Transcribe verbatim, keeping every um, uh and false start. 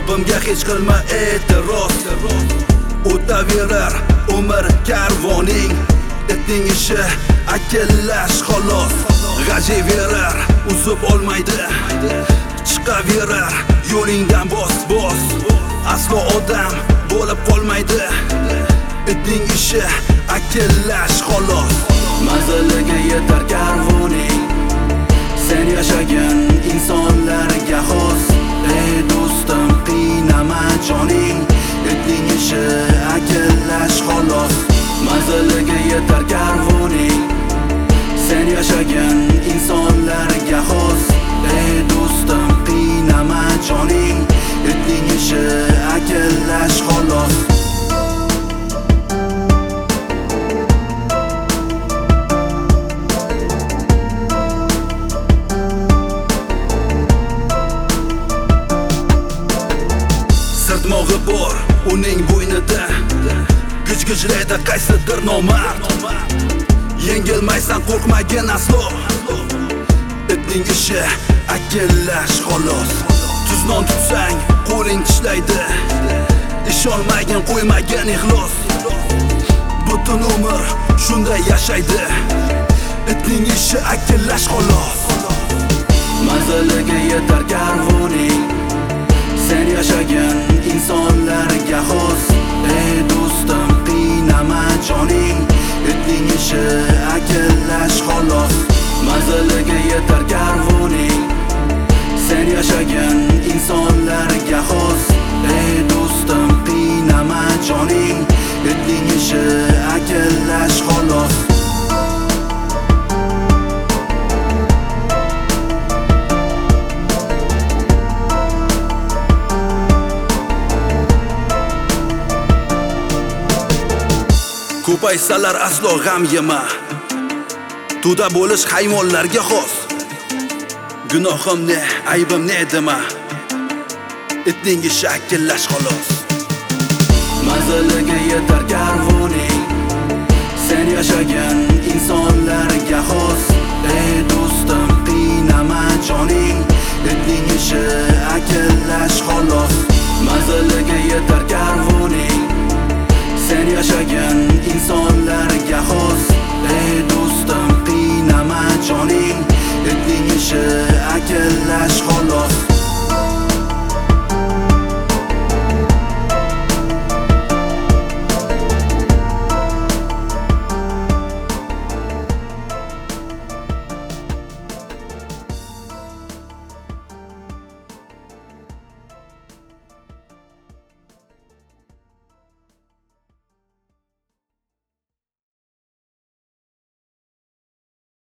Qalbimga hech qilma e'tiroz. O'taverar umr karvoning, itning ishi akillash xolos. G'ajaverar, uzib olmaydi, chiqaverar yo'lingdan bos bos. Aslo odam bo'lib qolmaydi, itning ishi akillash xolos. Manziliga yetar karvoning, sen yashagan insonlarga xos. Ey do'stim, qiynama joning, itning ishi akillash xolos. Manziliga yetar karvoning, sen yashagan insonlarga xos. Ey do'stim, qiynama joning, itning ishi akillash xolos. Sirtmog'i bor uning bo'ynida, gij-gijlaydi qaysidir nomard. Yengilmaysan, qo'rqmagin aslo, itning ishi akillash xolos. Tuznon tutsang qo'ling tishlaydi, ishonmagin, qo'ymagin ixlos. Butun umr shunday yashaydi, itning ishi akillash xolos. Manziliga yetar karvoning, sen yashagan insonlarga xos. Ey do'stim, qiynama joning, itning ishi akillash xolos. Manziliga yetar karvoning, sen yashagan insonlarga xos. Ey do'stim, qiynama joning, itning ishi akillash xolos. Ko'paysalar aslo g'am yema, to'da bo'lish hayvonlarga xos. Gunohim ne, aybim ne dema, itning ishi akillash xolos. Manziliga yetar karvoning, sen yashagan insonlarga xos. Ey do'stim, qiynama joning, itning ishi akillash xolos. Manziliga